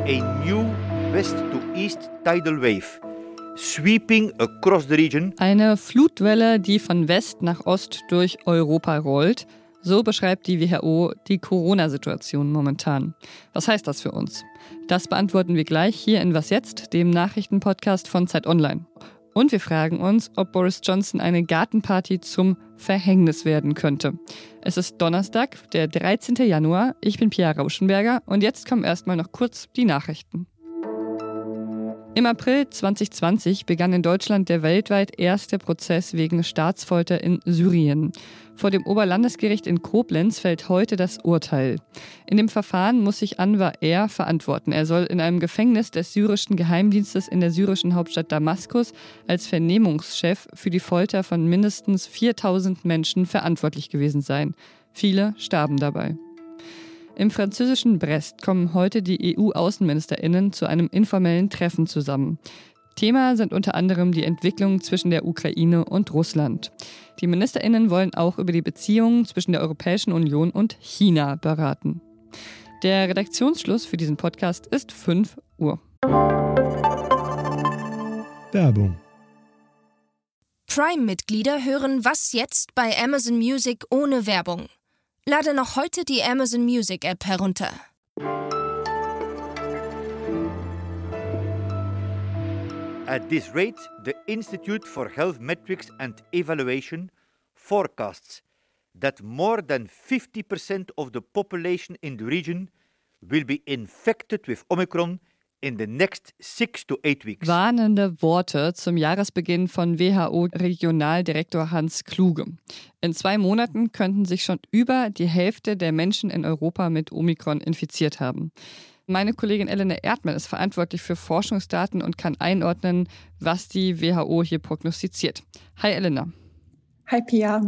a new west to east tidal wave sweeping across the region. Eine Flutwelle, die von West nach Ost durch Europa rollt. So beschreibt die WHO die Corona-Situation momentan. Was heißt das für uns? Das beantworten wir gleich hier in Was jetzt, dem Nachrichtenpodcast von Zeit Online. Und wir fragen uns, ob Boris Johnson eine Gartenparty zum Verhängnis werden könnte. Es ist Donnerstag, der 13. Januar. Ich bin Pia Rauschenberger und jetzt kommen erstmal noch kurz die Nachrichten. Im April 2020 begann in Deutschland der weltweit erste Prozess wegen Staatsfolter in Syrien. Vor dem Oberlandesgericht in Koblenz fällt heute das Urteil. In dem Verfahren muss sich Anwar R. verantworten. Er soll in einem Gefängnis des syrischen Geheimdienstes in der syrischen Hauptstadt Damaskus als Vernehmungschef für die Folter von mindestens 4000 Menschen verantwortlich gewesen sein. Viele starben dabei. Im französischen Brest kommen heute die EU-AußenministerInnen zu einem informellen Treffen zusammen. Thema sind unter anderem die Entwicklung zwischen der Ukraine und Russland. Die MinisterInnen wollen auch über die Beziehungen zwischen der Europäischen Union und China beraten. Der Redaktionsschluss für diesen Podcast ist 5 Uhr. Werbung. Prime-Mitglieder hören Was jetzt bei Amazon Music ohne Werbung. Lade noch heute die Amazon Music App herunter. At this rate, the Institute for Health Metrics and Evaluation forecasts that more than 50% of the population in the region will be infected with Omicron in the next 6 to 8 weeks. Warnende Worte zum Jahresbeginn von WHO-Regionaldirektor Hans Kluge. In 2 Monaten könnten sich schon über die Hälfte der Menschen in Europa mit Omikron infiziert haben. Meine Kollegin Elena Erdmann ist verantwortlich für Forschungsdaten und kann einordnen, was die WHO hier prognostiziert. Hi Elena. Hi Pia.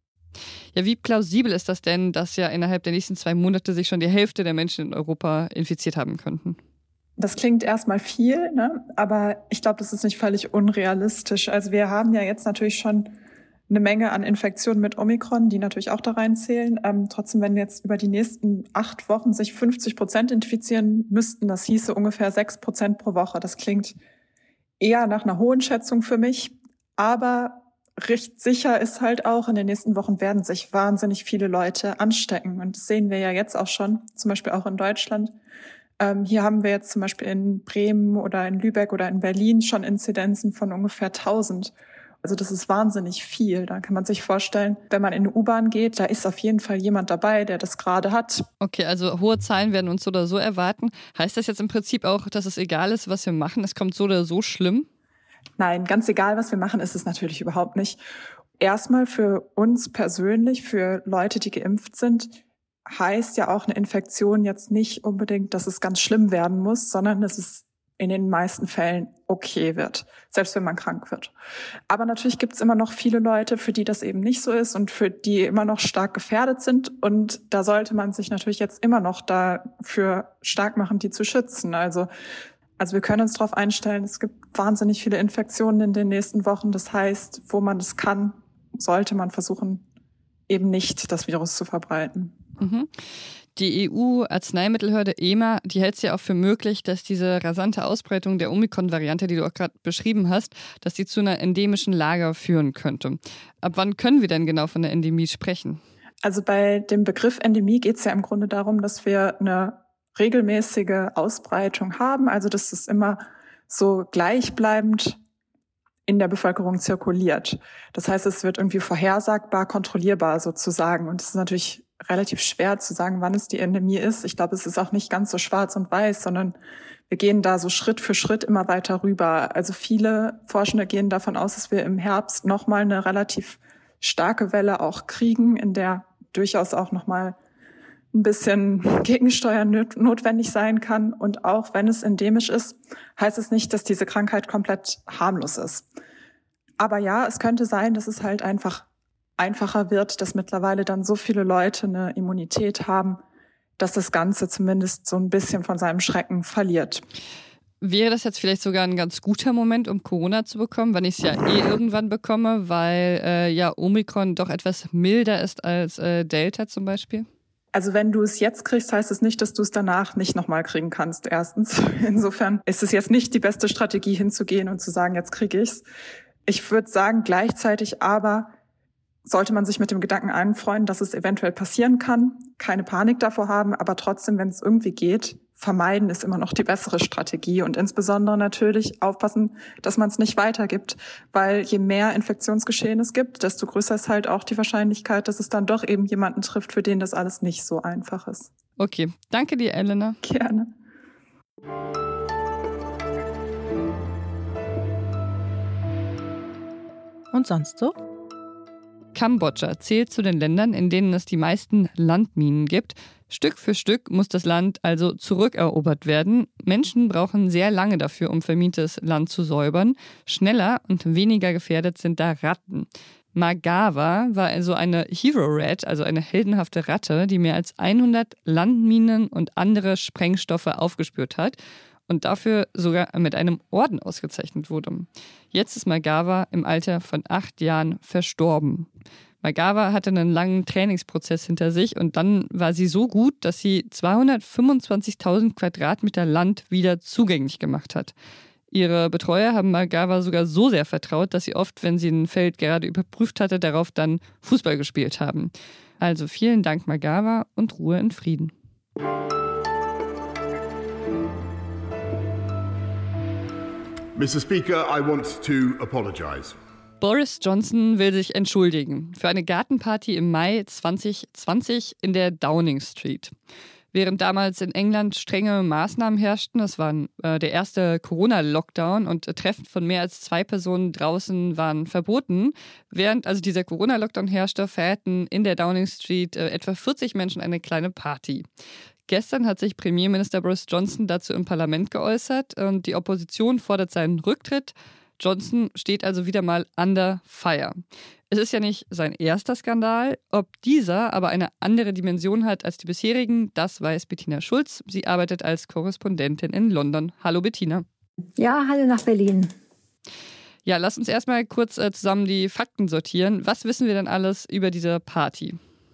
Ja, wie plausibel ist das denn, dass ja innerhalb der nächsten 2 Monate sich schon die Hälfte der Menschen in Europa infiziert haben könnten? Das klingt erstmal viel, ne? Aber ich glaube, das ist nicht völlig unrealistisch. Also wir haben ja jetzt natürlich schon eine Menge an Infektionen mit Omikron, die natürlich auch da reinzählen. Trotzdem, wenn jetzt über die nächsten 8 Wochen sich 50% infizieren müssten, das hieße ungefähr 6% pro Woche. Das klingt eher nach einer hohen Schätzung für mich. Aber recht sicher ist halt auch, in den nächsten Wochen werden sich wahnsinnig viele Leute anstecken. Und das sehen wir ja jetzt auch schon, zum Beispiel auch in Deutschland. Hier haben wir jetzt zum Beispiel in Bremen oder in Lübeck oder in Berlin schon Inzidenzen von ungefähr 1000. Also das ist wahnsinnig viel. Da kann man sich vorstellen, wenn man in eine U-Bahn geht, da ist auf jeden Fall jemand dabei, der das gerade hat. Okay, also hohe Zahlen werden uns so oder so erwarten. Heißt das jetzt im Prinzip auch, dass es egal ist, was wir machen? Es kommt so oder so schlimm? Nein, ganz egal, was wir machen, ist es natürlich überhaupt nicht. Erstmal für uns persönlich, für Leute, die geimpft sind, heißt ja auch eine Infektion jetzt nicht unbedingt, dass es ganz schlimm werden muss, sondern dass es in den meisten Fällen okay wird, selbst wenn man krank wird. Aber natürlich gibt es immer noch viele Leute, für die das eben nicht so ist und für die immer noch stark gefährdet sind. Und da sollte man sich natürlich jetzt immer noch dafür stark machen, die zu schützen. Also wir können uns darauf einstellen, es gibt wahnsinnig viele Infektionen in den nächsten Wochen. Das heißt, wo man das kann, sollte man versuchen, eben nicht das Virus zu verbreiten. Mhm. Die EU-Arzneimittelbehörde EMA, die hält es ja auch für möglich, dass diese rasante Ausbreitung der Omikron-Variante, die du auch gerade beschrieben hast, dass die zu einer endemischen Lage führen könnte. Ab wann können wir denn genau von der Endemie sprechen? Also bei dem Begriff Endemie geht es ja im Grunde darum, dass wir eine regelmäßige Ausbreitung haben, also dass es immer so gleichbleibend in der Bevölkerung zirkuliert. Das heißt, es wird irgendwie vorhersagbar, kontrollierbar sozusagen. Und es ist natürlich relativ schwer zu sagen, wann es die Endemie ist. Ich glaube, es ist auch nicht ganz so schwarz und weiß, sondern wir gehen da so Schritt für Schritt immer weiter rüber. Also viele Forschende gehen davon aus, dass wir im Herbst nochmal eine relativ starke Welle auch kriegen, in der durchaus auch nochmal ein bisschen Gegensteuern notwendig sein kann. Und auch wenn es endemisch ist, heißt es nicht, dass diese Krankheit komplett harmlos ist. Aber ja, es könnte sein, dass es halt einfach einfacher wird, dass mittlerweile dann so viele Leute eine Immunität haben, dass das Ganze zumindest so ein bisschen von seinem Schrecken verliert. Wäre das jetzt vielleicht sogar ein ganz guter Moment, um Corona zu bekommen, wenn ich es ja irgendwann bekomme, weil Omikron doch etwas milder ist als Delta zum Beispiel? Also wenn du es jetzt kriegst, heißt es nicht, dass du es danach nicht nochmal kriegen kannst, erstens. Insofern ist es jetzt nicht die beste Strategie, hinzugehen und zu sagen, jetzt kriege ich's. Ich würde sagen, gleichzeitig aber sollte man sich mit dem Gedanken anfreunden, dass es eventuell passieren kann, keine Panik davor haben, aber trotzdem, wenn es irgendwie geht, vermeiden ist immer noch die bessere Strategie und insbesondere natürlich aufpassen, dass man es nicht weitergibt, weil je mehr Infektionsgeschehen es gibt, desto größer ist halt auch die Wahrscheinlichkeit, dass es dann doch eben jemanden trifft, für den das alles nicht so einfach ist. Okay, danke dir, Elena. Gerne. Und sonst so? Kambodscha zählt zu den Ländern, in denen es die meisten Landminen gibt. Stück für Stück muss das Land also zurückerobert werden. Menschen brauchen sehr lange dafür, um vermintes Land zu säubern. Schneller und weniger gefährdet sind da Ratten. Magawa war also eine Hero Rat, also eine heldenhafte Ratte, die mehr als 100 Landminen und andere Sprengstoffe aufgespürt hat und dafür sogar mit einem Orden ausgezeichnet wurde. Jetzt ist Magawa im Alter von 8 Jahren verstorben. Magawa hatte einen langen Trainingsprozess hinter sich und dann war sie so gut, dass sie 225.000 Quadratmeter Land wieder zugänglich gemacht hat. Ihre Betreuer haben Magawa sogar so sehr vertraut, dass sie oft, wenn sie ein Feld gerade überprüft hatte, darauf dann Fußball gespielt haben. Also vielen Dank, Magawa, und Ruhe in Frieden. Mr. Speaker, I want to apologize. Boris Johnson will sich entschuldigen für eine Gartenparty im Mai 2020 in der Downing Street. Während damals in England strenge Maßnahmen herrschten, das war der erste Corona-Lockdown und Treffen von mehr als 2 Personen draußen waren verboten. Während also dieser Corona-Lockdown herrschte, feierten in der Downing Street etwa 40 Menschen eine kleine Party. Gestern hat sich Premierminister Boris Johnson dazu im Parlament geäußert und die Opposition fordert seinen Rücktritt. Johnson steht also wieder mal under fire. Es ist ja nicht sein erster Skandal. Ob dieser aber eine andere Dimension hat als die bisherigen, das weiß Bettina Schulz. Sie arbeitet als Korrespondentin in London. Hallo Bettina. Ja, hallo nach Berlin. Ja, lass uns erstmal kurz zusammen die Fakten sortieren. Was wissen wir denn alles über diese Party?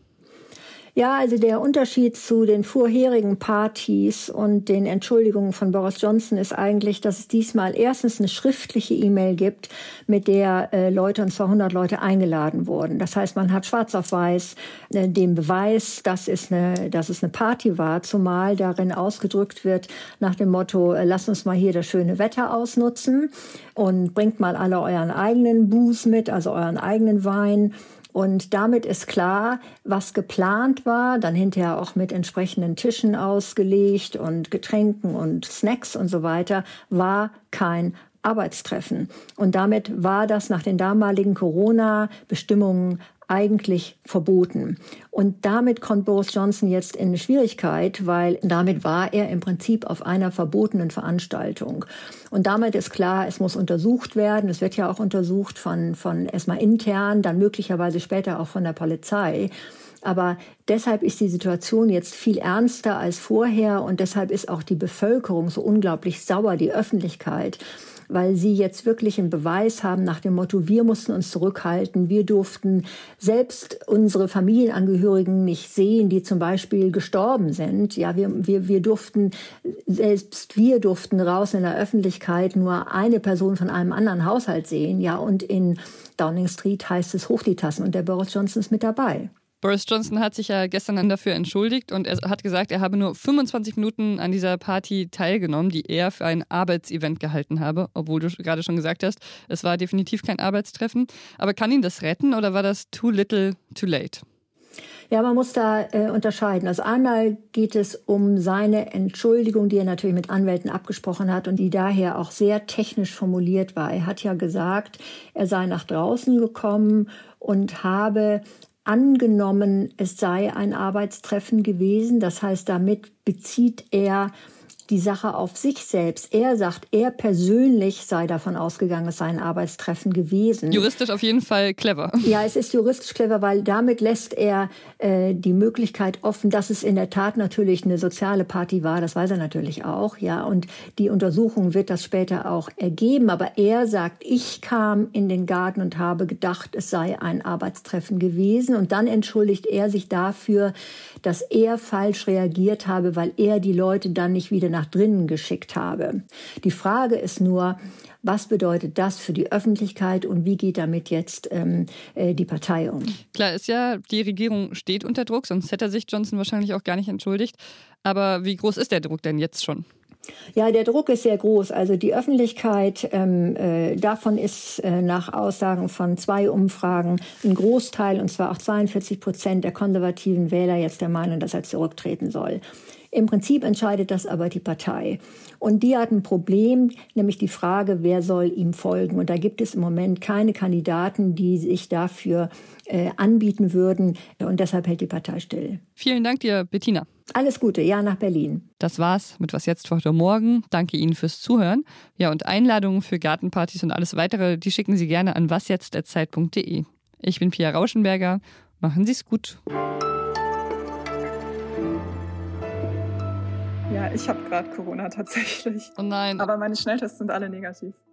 Ja, also der Unterschied zu den vorherigen Partys und den Entschuldigungen von Boris Johnson ist eigentlich, dass es diesmal erstens eine schriftliche E-Mail gibt, mit der Leute, und zwar 100 Leute, eingeladen wurden. Das heißt, man hat schwarz auf weiß den Beweis, dass es eine Party war, zumal darin ausgedrückt wird nach dem Motto, lasst uns mal hier das schöne Wetter ausnutzen und bringt mal alle euren eigenen Booze mit, also euren eigenen Wein. Und damit ist klar, was geplant war, dann hinterher auch mit entsprechenden Tischen ausgelegt und Getränken und Snacks und so weiter, war kein Arbeitstreffen. Und damit war das nach den damaligen Corona-Bestimmungen eigentlich verboten. Und damit kommt Boris Johnson jetzt in eine Schwierigkeit, weil damit war er im Prinzip auf einer verbotenen Veranstaltung. Und damit ist klar, es muss untersucht werden. Es wird ja auch untersucht von erstmal intern, dann möglicherweise später auch von der Polizei. Aber deshalb ist die Situation jetzt viel ernster als vorher und deshalb ist auch die Bevölkerung so unglaublich sauer, die Öffentlichkeit, weil sie jetzt wirklich einen Beweis haben nach dem Motto, wir mussten uns zurückhalten, wir durften selbst unsere Familienangehörigen nicht sehen, die zum Beispiel gestorben sind. Ja, wir durften raus in der Öffentlichkeit nur eine Person von einem anderen Haushalt sehen. Ja, und in Downing Street heißt es hoch die Tassen und der Boris Johnson ist mit dabei. Boris Johnson hat sich ja gestern dann dafür entschuldigt und er hat gesagt, er habe nur 25 Minuten an dieser Party teilgenommen, die er für ein Arbeitsevent gehalten habe, obwohl du gerade schon gesagt hast, es war definitiv kein Arbeitstreffen. Aber kann ihn das retten oder war das too little, too late? Ja, man muss da unterscheiden. Also einmal geht es um seine Entschuldigung, die er natürlich mit Anwälten abgesprochen hat und die daher auch sehr technisch formuliert war. Er hat ja gesagt, er sei nach draußen gekommen und habe angenommen, es sei ein Arbeitstreffen gewesen. Das heißt, damit bezieht er die Sache auf sich selbst. Er sagt, er persönlich sei davon ausgegangen, es sei ein Arbeitstreffen gewesen. Juristisch auf jeden Fall clever. Ja, es ist juristisch clever, weil damit lässt er die Möglichkeit offen, dass es in der Tat natürlich eine soziale Party war. Das weiß er natürlich auch, ja. Und die Untersuchung wird das später auch ergeben. Aber er sagt, ich kam in den Garten und habe gedacht, es sei ein Arbeitstreffen gewesen. bewiesen. Und dann entschuldigt er sich dafür, dass er falsch reagiert habe, weil er die Leute dann nicht wieder nach drinnen geschickt habe. Die Frage ist nur, was bedeutet das für die Öffentlichkeit und wie geht damit jetzt die Partei um? Klar ist ja, die Regierung steht unter Druck, sonst hätte sich Johnson wahrscheinlich auch gar nicht entschuldigt. Aber wie groß ist der Druck denn jetzt schon? Ja, der Druck ist sehr groß. Also die Öffentlichkeit, davon ist nach Aussagen von 2 Umfragen ein Großteil, und zwar auch 42% der konservativen Wähler jetzt der Meinung, dass er zurücktreten soll. Im Prinzip entscheidet das aber die Partei. Und die hat ein Problem, nämlich die Frage, wer soll ihm folgen. Und da gibt es im Moment keine Kandidaten, die sich dafür anbieten würden. Und deshalb hält die Partei still. Vielen Dank dir, Bettina. Alles Gute, ja, nach Berlin. Das war's mit Was jetzt für heute Morgen. Danke Ihnen fürs Zuhören. Ja, und Einladungen für Gartenpartys und alles weitere, die schicken Sie gerne an wasjetzt@zeit.de. Ich bin Pia Rauschenberger. Machen Sie es gut. Ja, ich habe gerade Corona tatsächlich. Oh nein. Aber meine Schnelltests sind alle negativ.